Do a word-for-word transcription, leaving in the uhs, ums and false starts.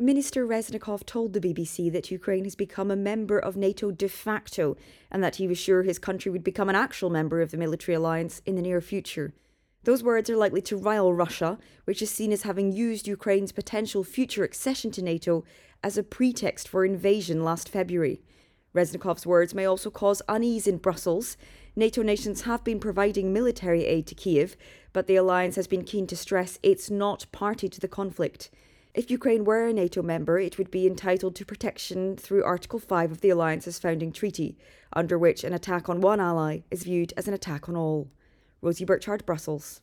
Minister Reznikov told the B B C that Ukraine has become a member of NATO de facto and that he was sure his country would become an actual member of the military alliance in the near future. Those words are likely to rile Russia, which is seen as having used Ukraine's potential future accession to NATO as a pretext for invasion last February. Reznikov's words may also cause unease in Brussels. NATO nations have been providing military aid to Kyiv, but the alliance has been keen to stress it's not party to the conflict. If Ukraine were a NATO member, it would be entitled to protection through Article five of the alliance's founding treaty, under which an attack on one ally is viewed as an attack on all. Rosie Burchard, Brussels.